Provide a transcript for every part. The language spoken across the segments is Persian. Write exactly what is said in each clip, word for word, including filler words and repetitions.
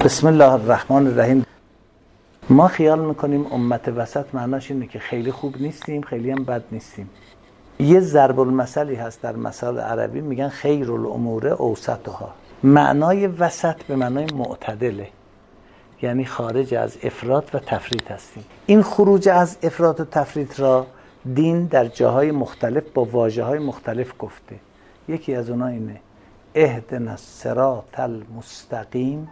بسم الله الرحمن الرحیم. ما خیال میکنیم امت وسط معناش اینه که خیلی خوب نیستیم، خیلی هم بد نیستیم. یه ضرب المثلی هست در مثال عربی، میگن خیر الامور اوسطها. معنای وسط به معنای معتدله، یعنی خارج از افراط و تفریط هستیم. این خروج از افراط و تفریط را دین در جاهای مختلف با واژه‌های مختلف گفته. یکی از اونها اینه: اهدنا الصراط المستقیم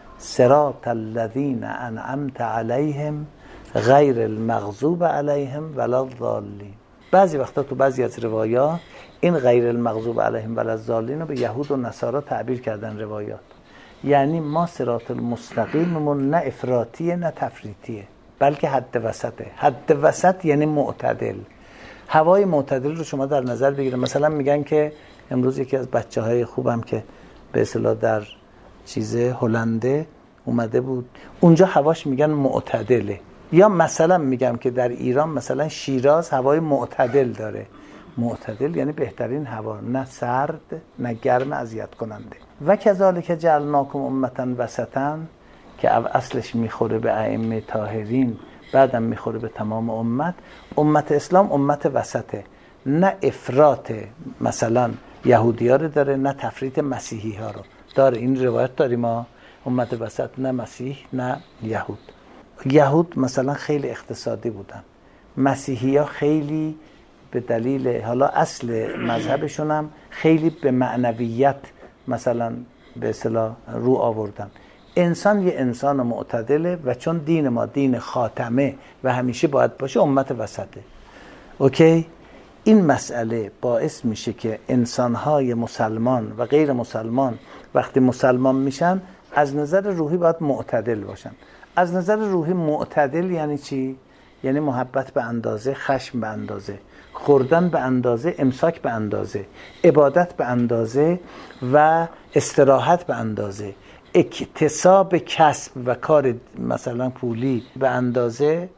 صراط الذین انعمت علیهم غیر المغضوب علیهم ولا الضالین. بعضی وقتا تو بعضی از روایات این غیر المغضوب علیهم ولا الضالین رو به یهود و نصارا تعبیر کردن روایات. یعنی ما صراط المستقیممون نه افراطیه نه تفریطیه، بلکه حد وسطه. حد وسط یعنی معتدل. هوای معتدل رو شما در نظر بگیرید. مثلا میگن که امروز یکی از بچه‌های خوبم که به اصطلاح در چیزه هلنده اومده بود، اونجا هواش میگن معتدله. یا مثلا میگم که در ایران مثلا شیراز هوای معتدل داره. معتدل یعنی بهترین هوا، نه سرد نه گرم اذیت کننده. و کذالک جعلناکم امة وسطا که اصلش میخوره به ائمه طاهرین، بعدم میخوره به تمام امت. امت اسلام امت وسطه، نه افراط مثلا یهودی ها رو داره، نه تفریط مسیحی ها رو داره. این روایت داریم ما امت وسط نه مسیح نه یهود. یهود مثلا خیلی اقتصادی بودن، مسیحی ها خیلی به دلیل حالا اصل مذهبشون هم خیلی به معنویت مثلا به اصطلاح رو آوردن. انسان یه انسان معتدله و چون دین ما دین خاتمه و همیشه باید باشه، امت وسطه. اوکی؟ این مسئله باعث میشه که انسانهای مسلمان و غیر مسلمان وقتی مسلمان میشن از نظر روحی باید معتدل باشن. از نظر روحی معتدل یعنی چی؟ یعنی محبت به اندازه، خشم به اندازه، خوردن به اندازه، امساک به اندازه، عبادت به اندازه و استراحت به اندازه، اکتساب کسب و کار مثلا پولی به اندازه،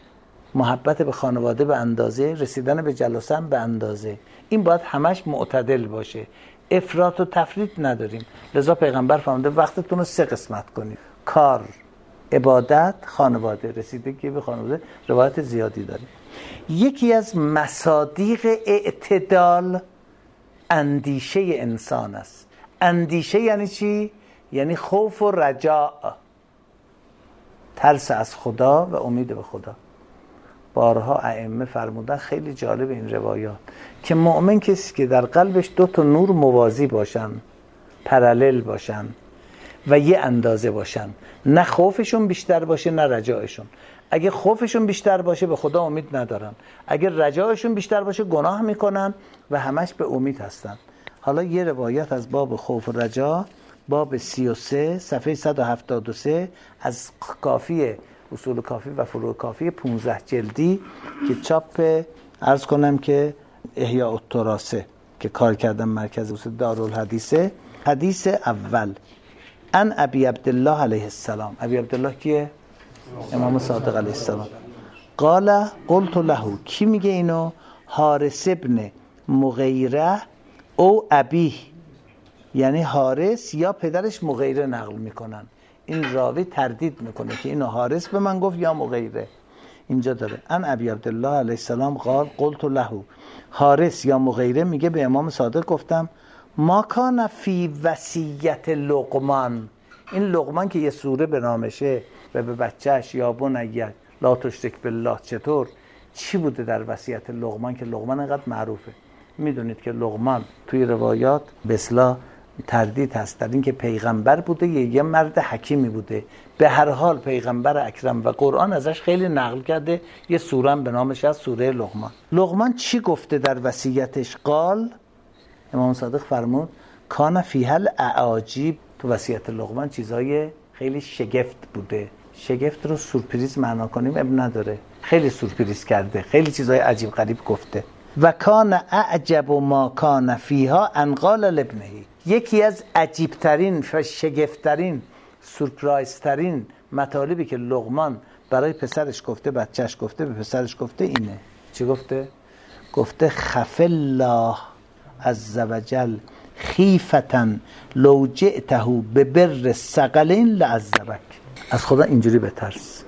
محبت به خانواده به اندازه، رسیدن به جلسه به اندازه. این باید همش معتدل باشه. افراط و تفریط نداریم. لذا پیغمبر فرموده وقتتون رو سه قسمت کنید: کار، عبادت، خانواده. رسیدگی به خانواده روایت زیادی داریم. یکی از مصادیق اعتدال اندیشه انسان است. اندیشه یعنی چی؟ یعنی خوف و رجاء، ترس از خدا و امید به خدا. بارها ائمه فرمودن، خیلی جالب این روایات، که مؤمن کسی که در قلبش دو تا نور موازی باشن، پرالل باشن و یه اندازه باشن، نه خوفشون بیشتر باشه نه رجایشون. اگه خوفشون بیشتر باشه به خدا امید ندارن، اگه رجایشون بیشتر باشه گناه میکنن و همش به امید هستن. حالا یه روایت از باب خوف و رجا، باب سی و سه صفحه صد و هفتاد و سه از کافی اصول کافی و فروع کافی پانزده جلدی که چاپ عرض کنم که احیاء التراثه که کار کردن مرکز اصول دارالحدیثه. حدیث اول: ان ابی عبدالله علیه السلام. ابی عبدالله کیه؟ امام صادق علیه السلام. قال قلت له. کی میگه اینو؟ حارث ابن مغیره او ابیه، یعنی حارث یا پدرش مغیره نقل میکنن. این راوی تردید میکنه که اینو حارث به من گفت یا مغیره. اینجا داره ان ابی عبدالله علیه السلام قال قلت له. حارث یا مغیره میگه به امام صادق گفتم ما کان فی وصیت لقمان. این لقمان که یه سوره به نامشه و به بچهش یا بنی لا تشرک بالله، چطور چی بوده در وصیت لقمان که لقمان انقدر معروفه؟ میدونید که لقمان توی روایات به اصطلاح تردید هست در این که پیغمبر بوده یا یه مرد حکیمی بوده. به هر حال پیغمبر اکرم و قرآن ازش خیلی نقل کرده. یه سوره به نامش از سوره لقمان. لقمان چی گفته در وصیتش؟ قال، امام صادق فرمود کان فیها الاعاجیب. تو وصیت لقمان چیزای خیلی شگفت بوده. شگفت رو سورپریز معنا کنیم اب نداره، خیلی سورپریز کرده، خیلی چیزای عجیب غریب گفته. و کان اعجب ما کان فیها ان قال لابنه. یکی از عجیب ترین و شگفت ترین سورپرایز ترین مطالبی که لقمان برای پسرش گفته، بچهش گفته، به پسرش گفته اینه. چی گفته؟ گفته خف الله عز وجل خیفتن لو جئته به بر ثقلین لعذبک. از خدا اینجوری بترس،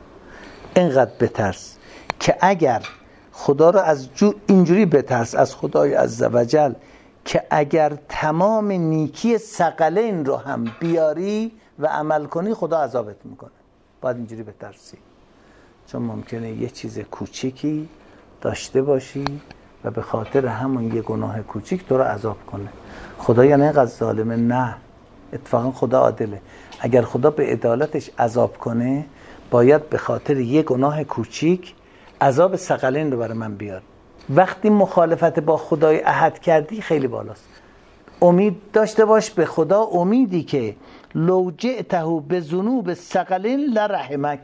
اینقدر بترس که اگر خدا رو از جو اینجوری بترس از خدای عزوجل که اگر تمام نیکی ثقلین رو هم بیاری و عمل کنی خدا عذابت میکنه. باید اینجوری بترسی، چون ممکنه یه چیز کوچیکی داشته باشی و به خاطر همون یه گناه کوچیک تو رو عذاب کنه. خدا یعنی اینقدر ظالمه؟ نه، اتفاقا خدا عادله. اگر خدا به عدالتش عذاب کنه باید به خاطر یه گناه کوچیک عذاب ثقلین رو برای من بیار. وقتی مخالفت با خدای عهد کردی خیلی بالاست. امید داشته باش به خدا، امیدی که لو جئته به ذنوب ثقلین لرحمک.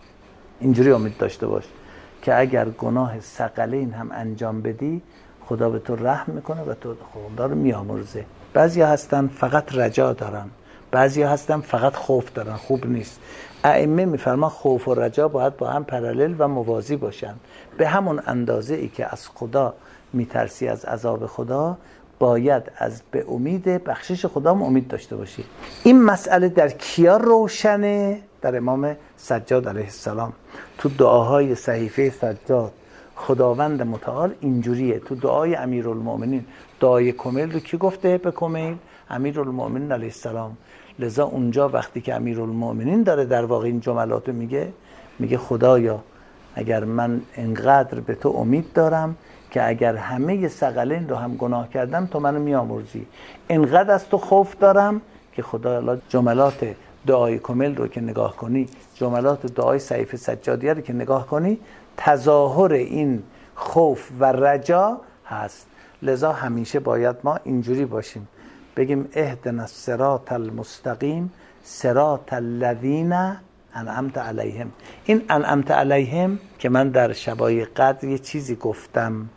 اینجوری امید داشته باش که اگر گناه ثقلین هم انجام بدی خدا به تو رحم میکنه و تو خدا رو میامرزه. بعضیا هستن فقط رجا دارن، بعضیا هستن فقط خوف دارن. خوب نیست. ائمه میفرمان خوف و رجا باید با هم پرالل و موازی باشن. به همون اندازه ای که از خدا میترسی از عذاب خدا باید از به امید بخشش خدا هم امید داشته باشی. این مسئله در کیا روشنه؟ در امام سجاد علیه السلام. تو دعاهای صحیفه سجاد خداوند متعال اینجوریه. تو دعای امیرالمؤمنین، دعای کمیل رو کی گفته به کمیل؟ امیرالمؤمنین علیه السلام. لذا اونجا وقتی که امیرالمؤمنین داره در واقع این جملاتو میگه، میگه خدایا اگر من انقدر به تو امید دارم که اگر همه ثقلین رو هم گناه کردم تو منو میامرزی، انقدر از تو خوف دارم که خدایا جملات دعای کمیل رو که نگاه کنی، جملات دعای صحیفه سجادیه رو که نگاه کنی، تظاهر این خوف و رجا هست. لذا همیشه باید ما اینجوری باشیم، بگیم اهدنا الصراط المستقیم صراط الذین انعمت علیهم. این انعمت علیهم که من در شبای قدر یه چیزی گفتم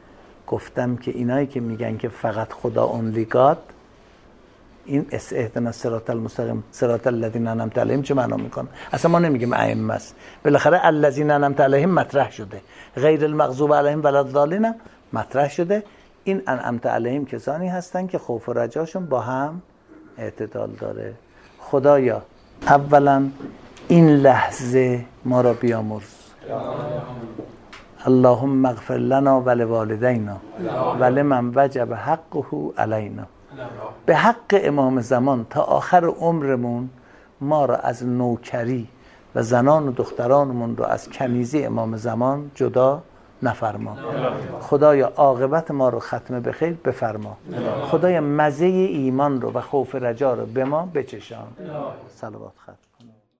گفتم که اینایی که میگن که فقط خدا اونلی گاد، این اهدنا الصراط المستقیم صراط الذین انعمت علیهم چه معنا میکنه؟ اصلا ما نمیگیم ائمه است، بالاخره الذین انعمت علیهم مطرح شده، غیر المغضوب علیهم ولا الضالین مطرح شده. این انعمت علیهم کسانی هستن که خوف و رجاشون با هم اعتدال داره. خدایا اولا این لحظه ما را بیامرز. اللهم اغفر لنا ولوالدینا ولمن وجب حقه علینا. به حق امام زمان تا آخر عمرمون ما را از نوکری و زنان و دخترانمون رو از کنیزی امام زمان جدا نفرما. خدایا عاقبت ما رو ختم به خیر بفرما. خدایا مزه ایمان رو و خوف رجا رو به ما بچشان. صلوات ختم.